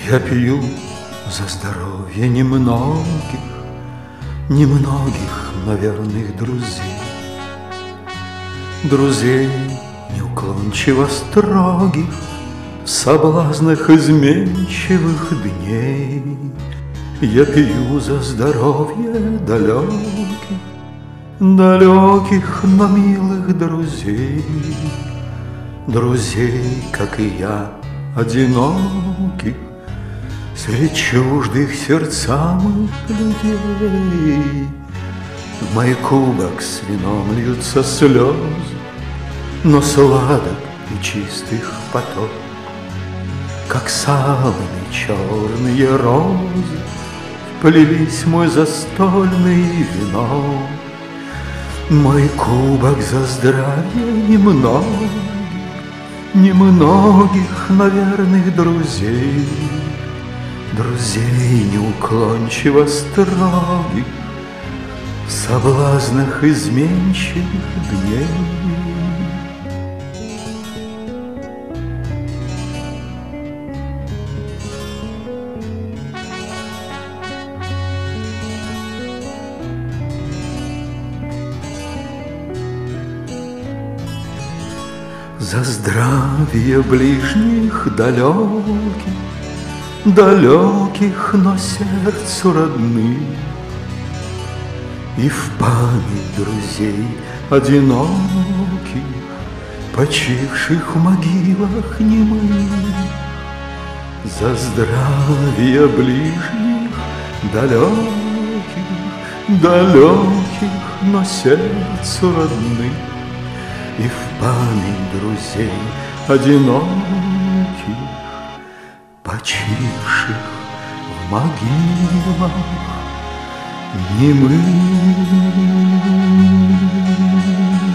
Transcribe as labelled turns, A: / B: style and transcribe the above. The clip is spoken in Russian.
A: Я пью за здоровье немногих, немногих, но верных друзей. Друзей неуклончиво строгих в соблазнах изменчивых дней. Я пью за здоровье далеких, далеких, но милых друзей. Друзей, как и я, одиноких, среди чуждых сердцам людей. В мой кубок с вином льются слезы, но сладок и чистых поток, как салыми черные розы вплелись мой застольный вино. Мой кубок за здравие немногих, немногих, но верных друзей. Друзей неуклончиво строгих в соблазнах изменчивых дней. За здравие ближних далеких, далеких, но сердцу родных, и в память друзей одиноких, почивших в могилах немых. За здравие ближних далеких, далеких, но сердцу родных, и в память друзей одиноких, почивших в могилах немых.